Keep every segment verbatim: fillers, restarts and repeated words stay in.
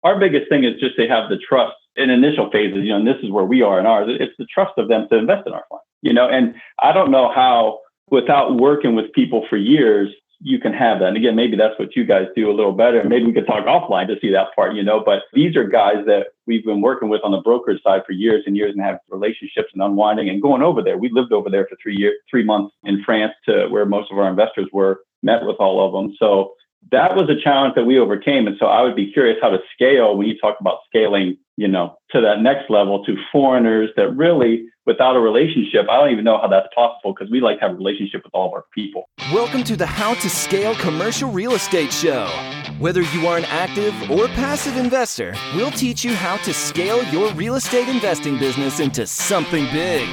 our biggest thing is just they have the trust in initial phases, you know, and this is where we are in ours. It's the trust of them to invest in our fund, you know, and I don't know how, without working with people for years, you can have that. And again, maybe that's what you guys do a little better. Maybe we could talk offline to see that part, you know, but these are guys that we've been working with on the brokerage side for years and years and have relationships and unwinding and going over there. We lived over there for three years, three months in France to where most of our investors were, met with all of them. So that was a challenge that we overcame. And so I would be curious how to scale when you talk about scaling, you know, to that next level to foreigners that really, without a relationship, I don't even know how that's possible because we like to have a relationship with all of our people. Welcome to the How to Scale Commercial Real Estate Show. Whether you are an active or passive investor, we'll teach you how to scale your real estate investing business into something big.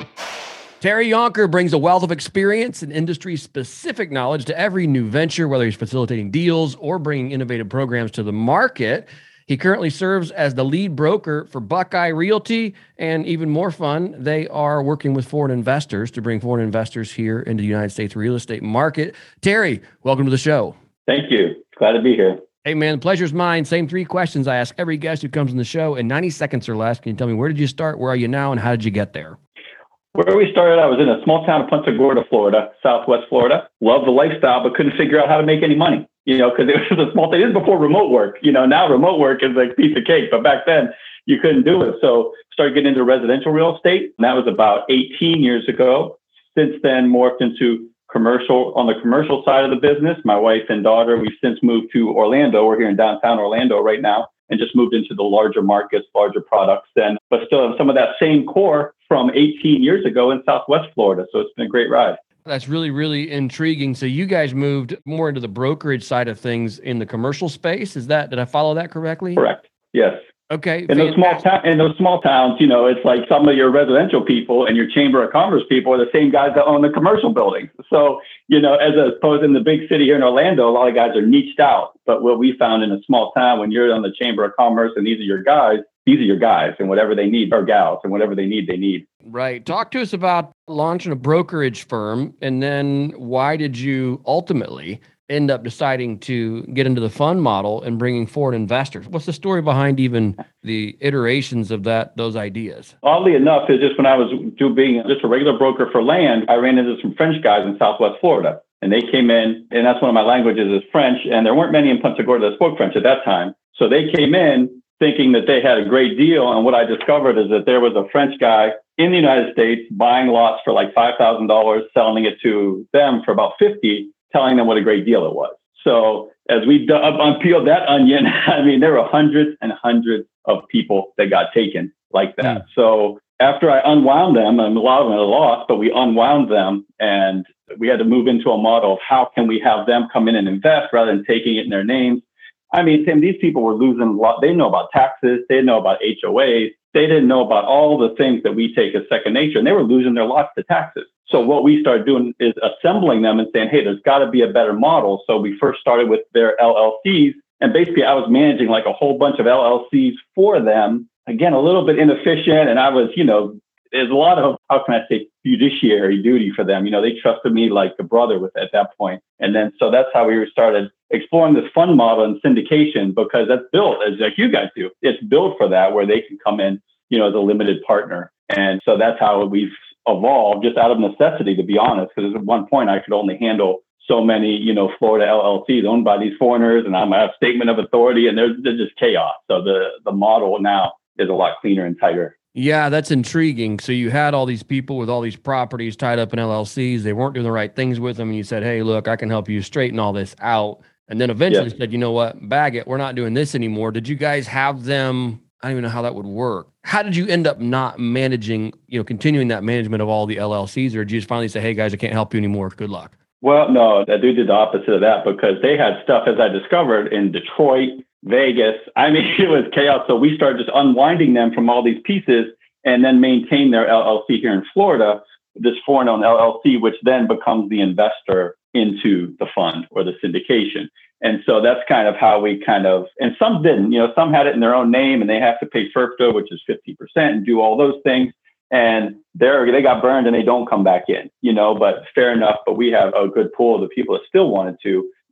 Terry Yonker brings a wealth of experience and industry-specific knowledge to every new venture, whether he's facilitating deals or bringing innovative programs to the market. He currently serves as the lead broker for Buckeye Realty, and even more fun, they are working with foreign investors to bring foreign investors here into the United States real estate market. Terry, welcome to the show. Thank you. Glad to be here. Hey, man, the pleasure's mine. Same three questions I ask every guest who comes on the show in ninety seconds or less. Can you tell me, where did you start, where are you now, and how did you get there? Where we started, I was in a small town of Punta Gorda, Florida, Southwest Florida. Loved the lifestyle, but couldn't figure out how to make any money, you know, because it was a small thing. This is before remote work. You know, now remote work is like a piece of cake, but back then you couldn't do it. So started getting into residential real estate. And that was about eighteen years ago. Since then, morphed into commercial, on the commercial side of the business. My wife and daughter, we've since moved to Orlando. We're here in downtown Orlando right now, and just moved into the larger markets, larger products, and but still have some of that same core from eighteen years ago in Southwest Florida. So it's been a great ride. That's really, really intriguing. So you guys moved more into the brokerage side of things in the commercial space. Is that, did I follow that correctly? Correct. Yes. Okay. In those small ta- in those small towns, you know, it's like some of your residential people and your chamber of commerce people are the same guys that own the commercial buildings. So, you know, as opposed in the big city here in Orlando, a lot of guys are niched out. But what we found in a small town, when you're on the chamber of commerce and these are your guys, these are your guys, and whatever they need, or gals, and whatever they need, they need. Right. Talk to us about launching a brokerage firm, and then why did you ultimately end up deciding to get into the fund model and bringing foreign investors? What's the story behind even the iterations of that, those ideas? Oddly enough, it's just when I was do, being just a regular broker for land, I ran into some French guys in Southwest Florida, and they came in, and that's one of my languages is French, and there weren't many in Punta Gorda that spoke French at that time. So they came in thinking that they had a great deal. And what I discovered is that there was a French guy in the United States buying lots for like five thousand dollars, selling it to them for about fifty, telling them what a great deal it was. So as we d- unpeeled that onion, I mean, there were hundreds and hundreds of people that got taken like that. Mm. So after I unwound them, and a lot of them had lost, but we unwound them, and we had to move into a model of how can we have them come in and invest rather than taking it in their names. I mean, Tim, these people were losing a lot. They know about taxes. They know about H O As. They didn't know about all the things that we take as second nature, and they were losing their lots to taxes. So what we started doing is assembling them and saying, hey, there's got to be a better model. So we first started with their L L Cs, and basically I was managing like a whole bunch of L L Cs for them. Again, a little bit inefficient, and I was, you know, there's a lot of, how can I say, fiduciary duty for them. You know, they trusted me like a brother with at that point. And then, so that's how we started exploring this fund model and syndication, because that's built, as like you guys do, it's built for that, where they can come in, you know, as a limited partner. And so that's how we've evolved, just out of necessity, to be honest, because at one point I could only handle so many, you know, Florida L L Cs owned by these foreigners, and I'm a statement of authority, and there's, there's just chaos. So the, the model now is a lot cleaner and tighter. Yeah, that's intriguing. So you had all these people with all these properties tied up in L L Cs. They weren't doing the right things with them. And you said, hey, look, I can help you straighten all this out. And then eventually yes. said, you know what, bag it. We're not doing this anymore. Did you guys have them? I don't even know how that would work. How did you end up not managing, you know, continuing that management of all the L L Cs? Or did you just finally say, hey, guys, I can't help you anymore. Good luck? Well, no, I did the opposite of that, because they had stuff, as I discovered, in Detroit, Vegas. I mean, it was chaos. So we started just unwinding them from all these pieces, and then maintain their L L C here in Florida, this foreign-owned L L C, which then becomes the investor into the fund or the syndication. And so that's kind of how we kind of, and some didn't, you know, some had it in their own name, and they have to pay FERPTA, which is fifty percent, and do all those things. And they're, they got burned and they don't come back in, you know, but fair enough. But we have a good pool of the people that still wanted to.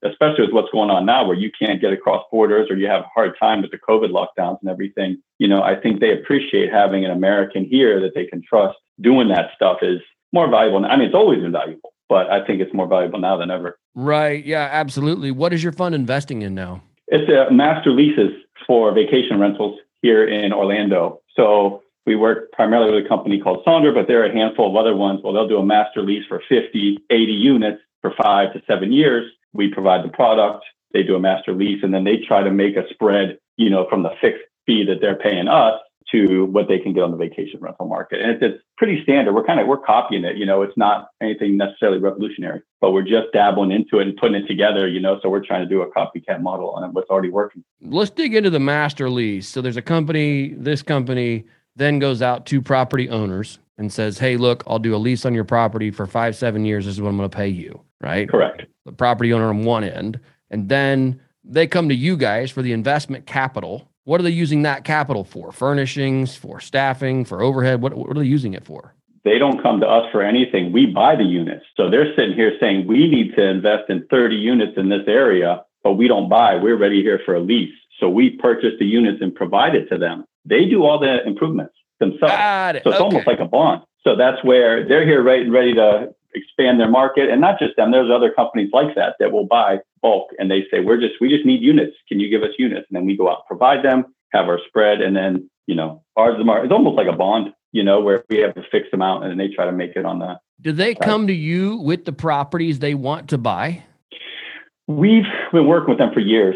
especially with what's going on now where you can't get across borders or you have a hard time with the COVID lockdowns and everything. You know, I think they appreciate having an American here that they can trust doing that stuff is more valuable. I mean, it's always been valuable, but I think it's more valuable now than ever. Right. Yeah, absolutely. What is your fund investing in now? It's a master leases for vacation rentals here in Orlando. So we work primarily with a company called Sonder, but there are a handful of other ones. Well, they'll do a master lease for fifty, eighty units for five to seven years. We provide the product, they do a master lease, and then they try to make a spread, you know, from the fixed fee that they're paying us to what they can get on the vacation rental market. And it's, it's pretty standard. We're kind of, we're copying it, you know, it's not anything necessarily revolutionary, but we're just dabbling into it and putting it together, you know, so we're trying to do a copycat model on what's already working. Let's dig into the master lease. So there's a company, this company then goes out to property owners and says, hey, look, I'll do a lease on your property for five, seven years. This is what I'm going to pay you, right? Correct. The property owner on one end. And then they come to you guys for the investment capital. What are they using that capital for? Furnishings, for staffing, for overhead? What, what are they using it for? They don't come to us for anything. We buy the units. So they're sitting here saying, we need to invest in thirty units in this area, but we don't buy. We're ready here for a lease. So we purchase the units and provide it to them. They do all the improvements themselves. Got it. So it's Okay. almost like a bond. So that's where they're here ready, ready to expand their market. And not just them, there's other companies like that that will buy bulk and they say, we're just, we just need units. Can you give us units? And then we go out and provide them, have our spread. And then, you know, ours is it's almost like a bond, you know, where we have a fixed amount and then they try to make it on the. Do they come to you with the properties they want to buy? We've been working with them for years.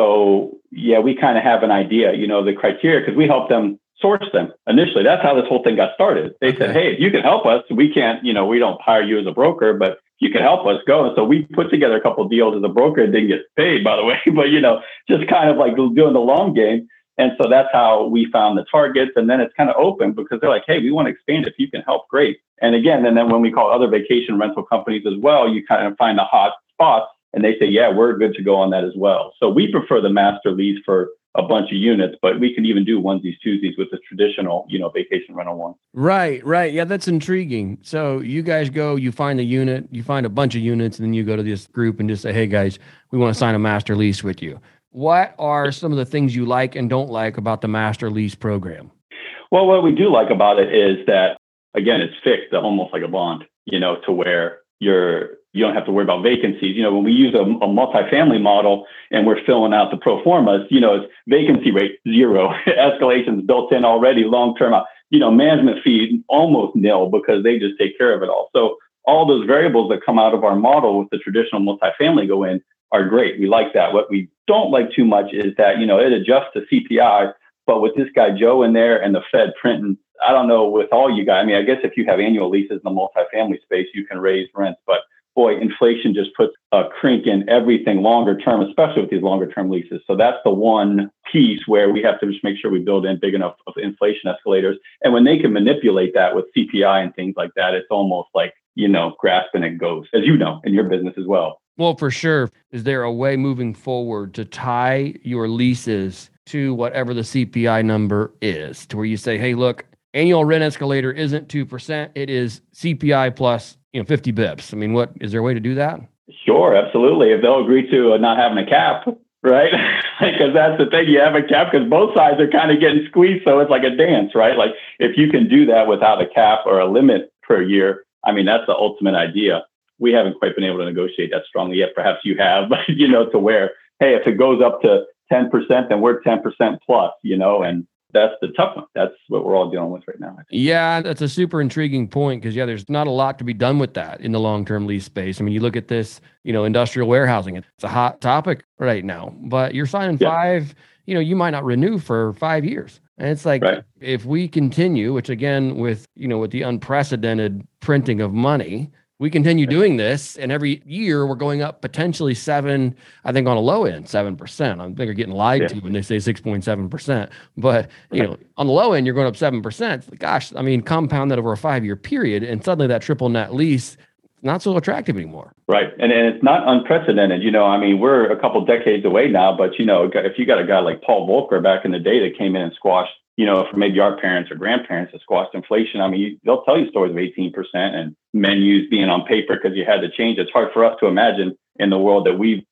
So yeah, we kind of have an idea, you know, the criteria, because we help them source them initially. That's how this whole thing got started. They okay. said, hey, if you can help us, we can't, you know, we don't hire you as a broker, but if you can help us, go. And so we put together a couple of deals as a broker. Didn't get paid, by the way, but, you know, just kind of like doing the long game. And so that's how we found the targets. And then it's kind of open because they're like, hey, we want to expand. If you can help, great. And again, and then when we call other vacation rental companies as well, you kind of find the hot spots and they say, yeah, we're good to go on that as well. So we prefer the master lease for a bunch of units, but we can even do onesies, twosies with the traditional, you know, vacation rental one. Right, right. Yeah, that's intriguing. So you guys go, you find the unit, you find a bunch of units, and then you go to this group and just say, hey guys, we want to sign a master lease with you. What are some of the things you like and don't like about the master lease program? Well, what we do like about it is that, again, it's fixed, almost like a bond, you know, to where you're, you don't have to worry about vacancies. You know, when we use a, a multifamily model and we're filling out the pro formas, you know, it's vacancy rate zero, escalations built in already, long-term, you know, management fee almost nil because they just take care of it all. So all those variables that come out of our model with the traditional multifamily go in are great. We like that. What we don't like too much is that, you know, it adjusts to C P I, but with this guy Joe in there and the Fed printing, I don't know with all you guys. I mean, I guess if you have annual leases in the multifamily space, you can raise rents, but boy, inflation just puts a crink in everything longer term, especially with these longer term leases. So that's the one piece where we have to just make sure we build in big enough of inflation escalators. And when they can manipulate that with C P I and things like that, it's almost like, you know, grasping at ghosts, as you know, in your business as well. Well, for sure. Is there a way moving forward to tie your leases to whatever the C P I number is, to where you say, hey, look, annual rent escalator isn't two percent. It is C P I plus, you know, fifty bips. I mean, what, is there a way to do that? Sure, absolutely. If they'll agree to uh, not having a cap, right? Because that's the thing, you have a cap because both sides are kind of getting squeezed. So it's like a dance, right? Like if you can do that without a cap or a limit per year, I mean, that's the ultimate idea. We haven't quite been able to negotiate that strongly yet. Perhaps you have, but you know, to where, hey, if it goes up to ten percent, then we're ten percent plus, you know, and that's the tough one. That's what we're all dealing with right now. Yeah, that's a super intriguing point because, yeah, there's not a lot to be done with that in the long-term lease space. I mean, you look at this, you know, industrial warehousing, it's a hot topic right now, but you're signing yeah. five, you know, you might not renew for five years. And it's like, right. if we continue, which again, with, you know, with the unprecedented printing of money, we continue doing this, and every year we're going up potentially seven, I think on a low end, seven percent. I think they're getting lied yeah. to when they say six point seven percent. But, you know, on the low end, you're going up seven percent. Gosh, I mean, compound that over a five-year period, and suddenly that triple net lease, not so attractive anymore. Right. And, and it's not unprecedented. You know, I mean, we're a couple decades away now, but, you know, if you got a guy like Paul Volcker back in the day that came in and squashed, you know, for maybe our parents or grandparents that squashed inflation. I mean, they'll tell you stories of eighteen percent and menus being on paper because you had to change. It's hard for us to imagine in the world that we've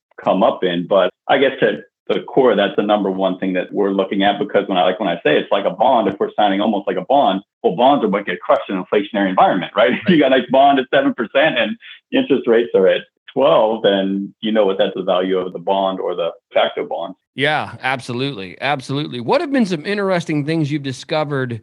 come up in. But I guess to the core, that's the number one thing that we're looking at, because when I like when I say it's like a bond, if we're signing almost like a bond, well, bonds are what get crushed in an inflationary environment, right? Right. You got a nice bond at seven percent and interest rates are at twelve, and you know what that's the value of the bond or the facto bond. Yeah, absolutely. Absolutely. What have been some interesting things you've discovered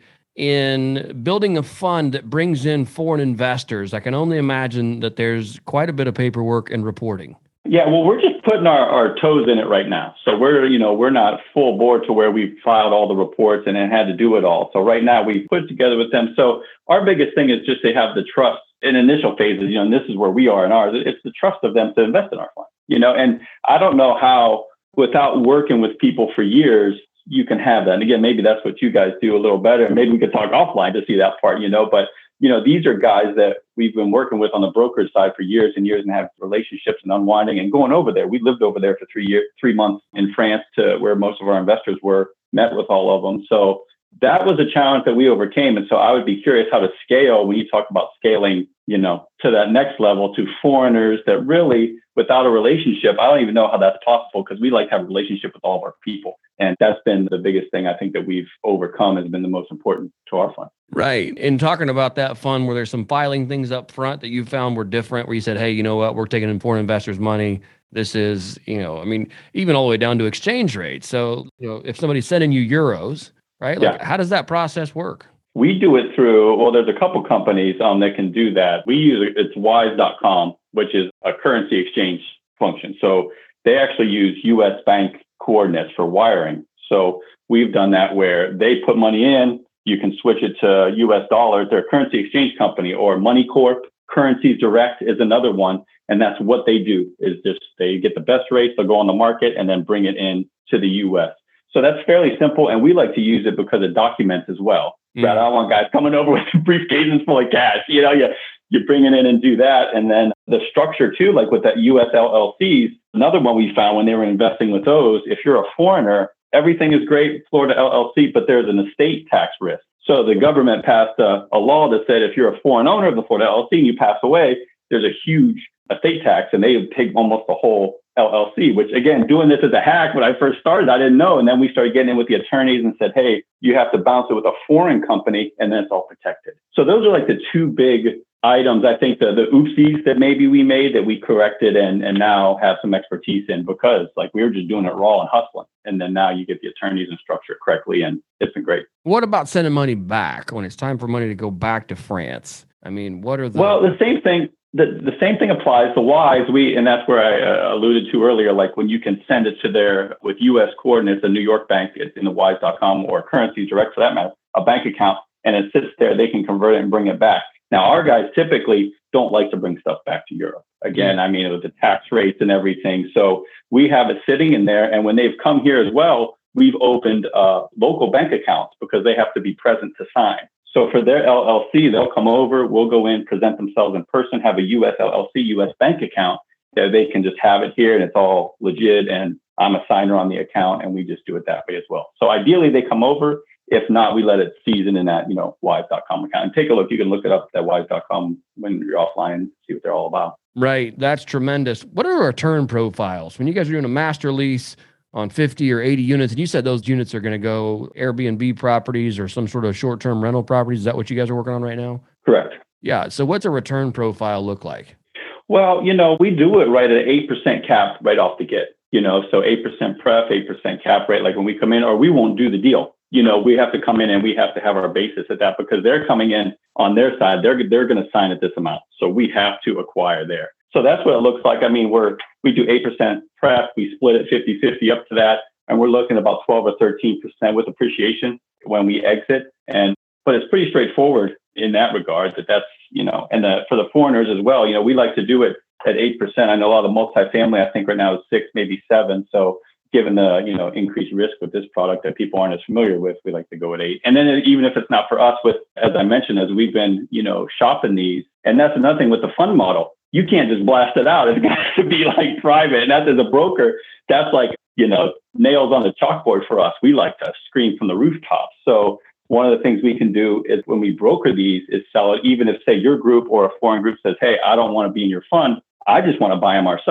in building a fund that brings in foreign investors? I can only imagine that there's quite a bit of paperwork and reporting. Yeah, well, we're just putting our, our toes in it right now. So we're, you know, we're not full board to where we've filed all the reports and then had to do it all. So right now we put it together with them. So our biggest thing is just they have the trust in initial phases, you know, and this is where we are in ours. It's the trust of them to invest in our fund, you know, and I don't know how, without working with people for years, you can have that. And again, maybe that's what you guys do a little better. Maybe we could talk offline to see that part, you know, but you know, these are guys that we've been working with on the brokerage side for years and years and have relationships and unwinding and going over there. We lived over there for three years, three months in France to where most of our investors were, met with all of them. So that was a challenge that we overcame. And so I would be curious how to scale when you talk about scaling, you know, to that next level to foreigners that really, without a relationship, I don't even know how that's possible, because we like to have a relationship with all of our people. And that's been the biggest thing I think that we've overcome, has been the most important to our fund. Right. And talking about that fund, where there's some filing things up front that you found were different, where you said, hey, you know what, we're taking in foreign investors' money. This is, you know, I mean, even all the way down to exchange rates. So, you know, if somebody's sending you euros, right? Like, yeah. How does that process work? We do it through, well, there's a couple companies um, that can do that. We use, it's wise dot com, which is a currency exchange function. So they actually use U S bank coordinates for wiring. So we've done that where they put money in, you can switch it to U S dollars. They're a currency exchange company, or Money Corp. Currencies Direct is another one. And that's what they do, is just they get the best rates, they'll go on the market and then bring it in to the U S. So that's fairly simple. And we like to use it because it documents as well. Mm-hmm. But I don't want guys coming over with briefcases full of cash. You know, you, you bring it in and do that. And then the structure too, like with that U S L L Cs, another one we found when they were investing with those, if you're a foreigner, everything is great, Florida L L C, but there's an estate tax risk. So the government passed a, a law that said if you're a foreign owner of the Florida L L C and you pass away, there's a huge estate tax, and they take almost the whole L L C, which again, doing this as a hack, when I first started, I didn't know. And then we started getting in with the attorneys and said, hey, you have to bounce it with a foreign company, and then it's all protected. So those are like the two big items, I think, the, the oopsies that maybe we made that we corrected and, and now have some expertise in, because like we were just doing it raw and hustling. And then now you get the attorneys and structure it correctly, and it's been great. What about sending money back when it's time for money to go back to France? I mean, what are the... Well, the same thing. The, the same thing applies to Wise. We, and that's where I uh, alluded to earlier, like when you can send it to their, with U S coordinates, a New York bank, it's in the wise dot com, or Currencies Direct for that matter, a bank account, and it sits there, they can convert it and bring it back. Now, our guys typically don't like to bring stuff back to Europe. Again, mm-hmm. I mean, with the tax rates and everything. So we have it sitting in there. And when they've come here as well, we've opened uh, local bank accounts, because they have to be present to sign. So for their L L C, they'll come over, we'll go in, present themselves in person, have a U S L L C, U S bank account, that they can just have it here and it's all legit. And I'm a signer on the account, and we just do it that way as well. So ideally they come over. If not, we let it season in that, you know, wise dot com account. And take a look. You can look it up at wise dot com when you're offline and see what they're all about. Right. That's tremendous. What are return profiles? When you guys are doing a master lease on fifty or eighty units, and you said those units are going to go Airbnb properties or some sort of short-term rental properties. Is that what you guys are working on right now? Correct. Yeah. So what's a return profile look like? Well, you know, we do it right at eight percent cap right off the get, you know, so eight percent pref, eight percent cap rate, like when we come in, or we won't do the deal. You know, we have to come in and we have to have our basis at that, because they're coming in on their side. They're, they're going to sign at this amount. So we have to acquire there. So that's what it looks like. I mean, we're, we do eight percent pref, we split it fifty fifty up to that. And we're looking about twelve or thirteen percent with appreciation when we exit. And, but it's pretty straightforward in that regard, that that's, you know, and the, for the foreigners as well, you know, we like to do it at eight percent. I know a lot of the multifamily, I think right now is six, maybe seven. So given the, you know, increased risk with this product that people aren't as familiar with, we like to go at eight. And then even if it's not for us, with, as I mentioned, as we've been, you know, shopping these, and that's another thing with the fund model, you can't just blast it out. It's got to be like private. And that's, as a broker, that's like, you know, nails on the chalkboard for us. We like to scream from the rooftops. So one of the things we can do is when we broker these is sell it, even if say your group or a foreign group says, hey, I don't want to be in your fund, I just want to buy them ourselves.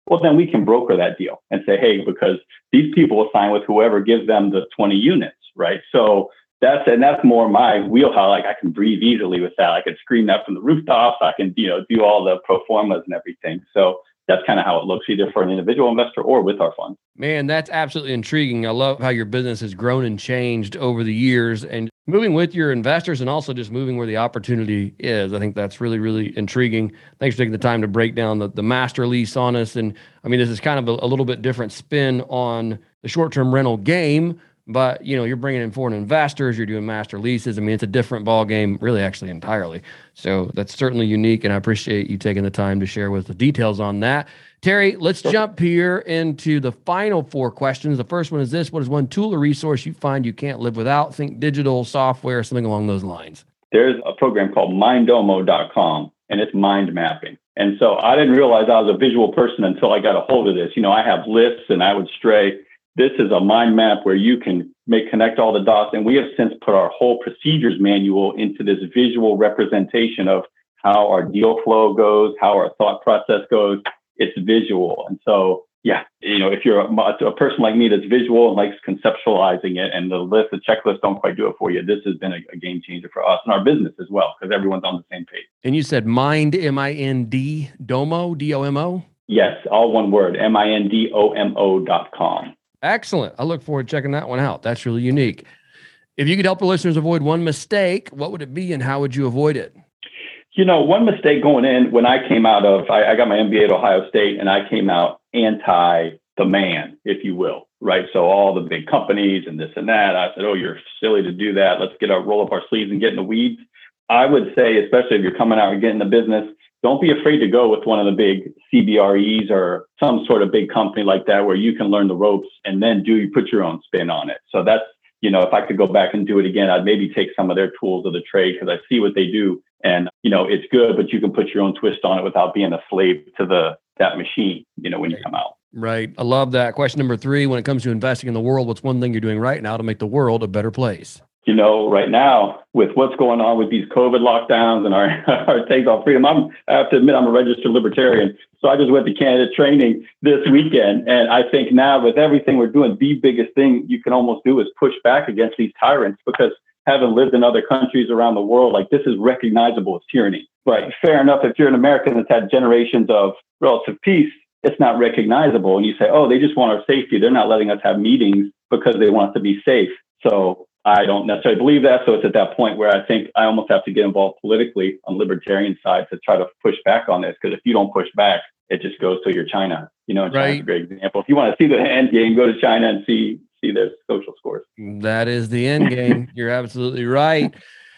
well, then we can broker that deal and say, hey, because these people will sign with whoever gives them the twenty units, right? So that's, and that's more my wheelhouse. Like I can breathe easily with that. I can scream that from the rooftops. I can, you know, do all the pro formas and everything. So that's kind of how it looks, either for an individual investor or with our fund. Man, that's absolutely intriguing. I love how your business has grown and changed over the years and moving with your investors and also just moving where the opportunity is. I think that's really, really intriguing. Thanks for taking the time to break down the, the master lease on us. And I mean, this is kind of a, a little bit different spin on the short-term rental game, but you know, you're bringing in foreign investors, you're doing master leases. I mean, it's a different ball game, really, actually, entirely. So that's certainly unique, and I appreciate you taking the time to share with the details on that. Terry, let's sure. jump here into the final four questions. The first one is this: what is one tool or resource you find you can't live without? Think digital software, something along those lines. There's a program called Mindomo dot com, and it's mind mapping. And so I didn't realize I was a visual person until I got a hold of this. You know, I have lists and I would stray. This is a mind map where you can make connect all the dots. And we have since put our whole procedures manual into this visual representation of how our deal flow goes, how our thought process goes. It's visual. And so, yeah, you know, if you're a, a person like me that's visual and likes conceptualizing it, and the list, the checklist don't quite do it for you, this has been a, a game changer for us and our business as well, because everyone's on the same page. And you said Mind, M I N D, Domo, D O M O? Yes, all one word, M I N D O M O dot com. Excellent. I look forward to checking that one out. That's really unique. If you could help the listeners avoid one mistake, what would it be and how would you avoid it? You know, one mistake going in, when I came out of, I, I got my M B A at Ohio State, and I came out anti the man, if you will, right? So all the big companies and this and that, I said, oh, you're silly to do that. Let's get our roll up our sleeves and get in the weeds. I would say, especially if you're coming out and getting the business, don't be afraid to go with one of the big C B R Es or some sort of big company like that, where you can learn the ropes and then do you put your own spin on it. So that's, you know, if I could go back and do it again, I'd maybe take some of their tools of the trade, because I see what they do. And, you know, it's good, but you can put your own twist on it without being a slave to the that machine, you know, when you come out. Right. I love that. Question number three, when it comes to investing in the world, what's one thing you're doing right now to make the world a better place? You know, right now, with what's going on with these COVID lockdowns and our, our take off freedom, I'm, I have to admit, I'm a registered libertarian. So I just went to Canada training this weekend. And I think now with everything we're doing, the biggest thing you can almost do is push back against these tyrants, because having lived in other countries around the world, like, this is recognizable as tyranny. Right. Fair enough. If you're an American that's had generations of relative peace, it's not recognizable. And you say, oh, they just want our safety. They're not letting us have meetings because they want us to be safe. So I don't necessarily believe that. So it's at that point where I think I almost have to get involved politically on the libertarian side to try to push back on this. Because if you don't push back, it just goes to your China. You know, China's right. a great example. If you want to see the end game, go to China and see see their social scores. That is the end game. You're absolutely right.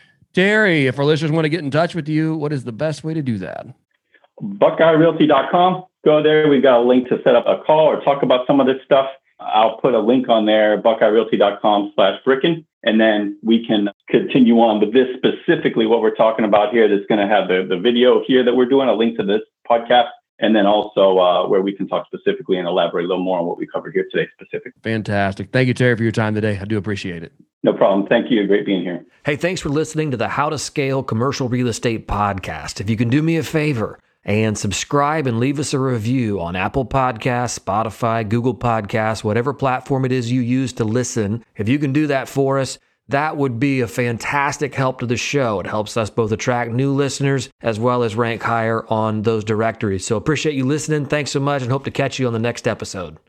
Terry, if our listeners want to get in touch with you, what is the best way to do that? Buckeye Realty dot com. Go there. We've got a link to set up a call or talk about some of this stuff. I'll put a link on there, Buckeye Realty dot com slash Bricken. And then we can continue on with this specifically, what we're talking about here. That's going to have the, the video here that we're doing, a link to this podcast, and then also uh, where we can talk specifically and elaborate a little more on what we covered here today specifically. Fantastic. Thank you, Terry, for your time today. I do appreciate it. No problem. Thank you. Great being here. Hey, thanks for listening to the How to Scale Commercial Real Estate podcast. If you can do me a favor and subscribe and leave us a review on Apple Podcasts, Spotify, Google Podcasts, whatever platform it is you use to listen. If you can do that for us, that would be a fantastic help to the show. It helps us both attract new listeners as well as rank higher on those directories. So appreciate you listening. Thanks so much, and hope to catch you on the next episode.